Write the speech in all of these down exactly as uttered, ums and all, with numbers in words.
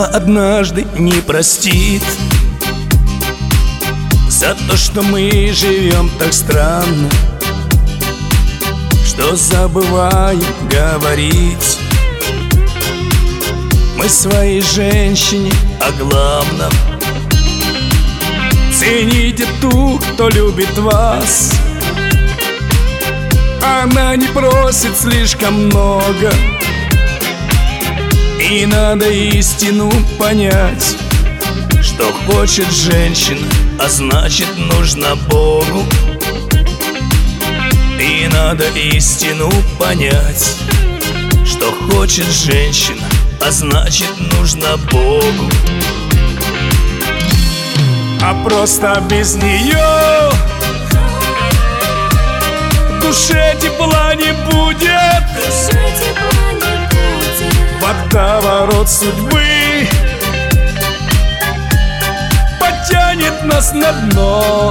судьба однажды не простит за то, что мы живем так странно, что забываем говорить мы своей женщине о главном. Цените ту, кто любит вас. Она не просит слишком много, и надо истину понять, что хочет женщина, а значит нужно Богу. И надо истину понять, что хочет женщина, а значит нужно Богу. А просто без нее в душе тепла не будет, водоворот судьбы потянет нас на дно.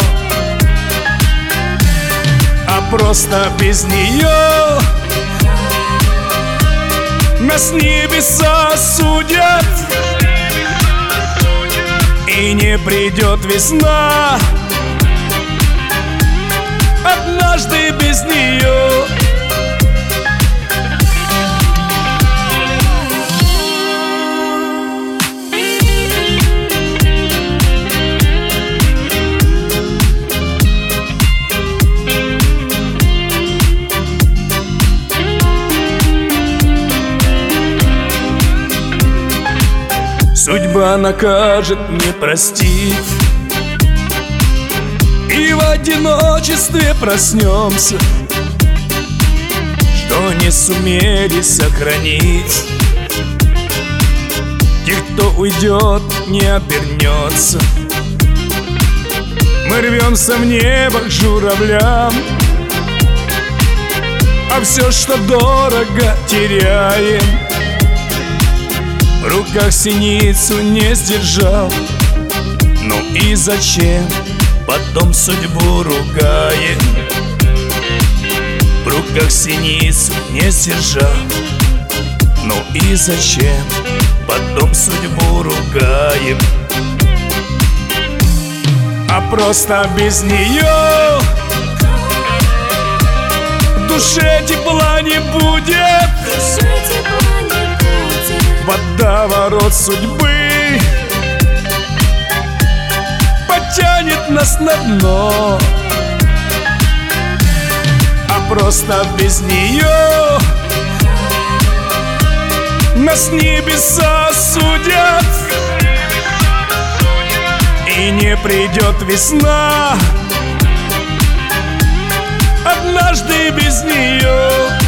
А просто без нее нас небеса судят, и не придет весна однажды без нее. Судьба накажет, не простит, и в одиночестве проснемся, что не сумели сохранить. Тех, кто уйдет, не обернется. Мы рвемся в небо к журавлям, а все, что дорого, теряем. В руках синицу не сдержал, ну и зачем потом судьбу ругаем? В руках синицу не сдержал, ну и зачем потом судьбу ругаем? А просто без нее в душе тепла не будет, водоворот судьбы потянет нас на дно. А просто без нее нас небеса судят, и не придет весна однажды без нее.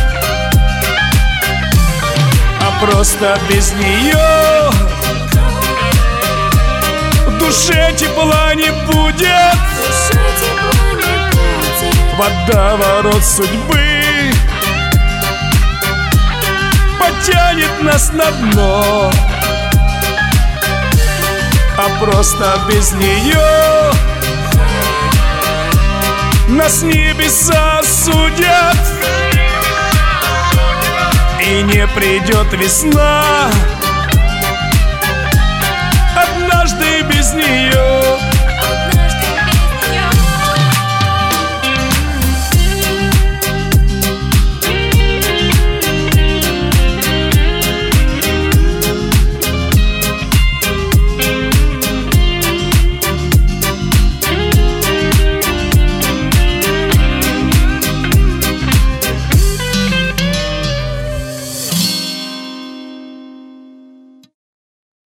Просто без нее в душе тепла не будет, водоворот судьбы потянет нас на дно. А просто без нее нас небеса судят, и не придет весна однажды без нее.